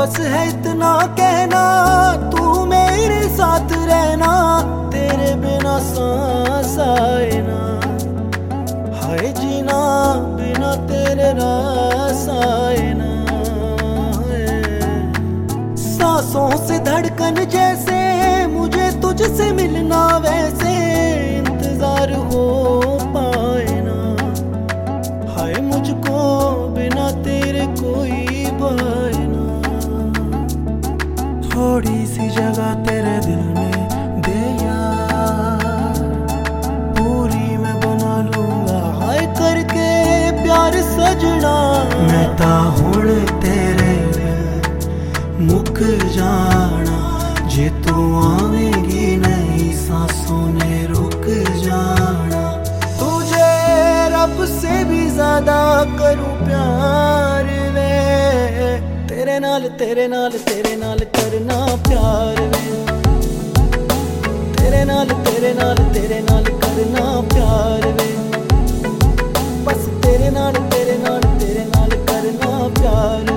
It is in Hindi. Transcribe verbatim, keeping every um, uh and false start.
बस है इतना कहना, तू मेरे साथ रहना, तेरे बिना सांस आए ना, हाय जीना बिना तेरे रास आए ना। सांसों से धड़कन जैसे मुझे तुझसे मिलना, वैसे इंतजार हो पाए ना, हाय मुझको बिना तेरे कोई पाए ना। थोड़ी सी जगह तेरे दिल में दे यार, पूरी मैं बना लूंगा हाय करके प्यार सजना। मैं ता हुण तेरे मुक जाना, जे तू आवेगी नहीं सांसों ने रुक जाना। तुझे रब से भी ज्यादा करूं प्यार वे, तेरे नाल तेरे नाल तेरे नाल करना प्यार वे, तेरे नाल तेरे नाल तेरे नाल करना प्यार वे, बस तेरे नाल तेरे नाल तेरे नाल करना प्यार।